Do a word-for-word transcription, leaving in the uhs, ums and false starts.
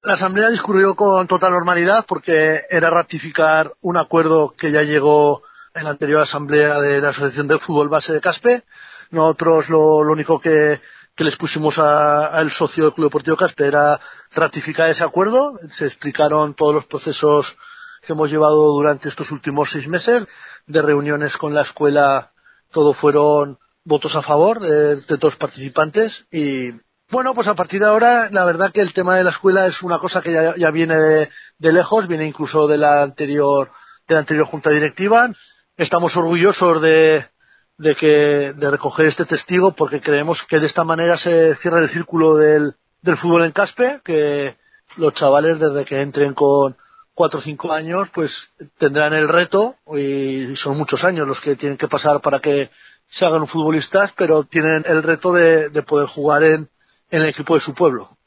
La asamblea discurrió con total normalidad porque era ratificar un acuerdo que ya llegó en la anterior asamblea de la Asociación de Fútbol Base de Caspe. Nosotros lo, lo único que, que les pusimos al socio del Club Deportivo Caspe era ratificar ese acuerdo. Se explicaron todos los procesos que hemos llevado durante estos últimos seis meses de reuniones con la escuela. Todo fueron votos a favor de, de todos los participantes y bueno, pues a partir de ahora, la verdad que el tema de la escuela es una cosa que ya, ya viene de, de lejos, viene incluso de la anterior, de la anterior junta directiva. Estamos orgullosos de, de que, de recoger este testigo porque creemos que de esta manera se cierra el círculo del, del fútbol en Caspe, que los chavales desde que entren con cuatro o cinco años, pues tendrán el reto, y son muchos años los que tienen que pasar para que se hagan futbolistas, pero tienen el reto de, de poder jugar en, en el equipo de su pueblo.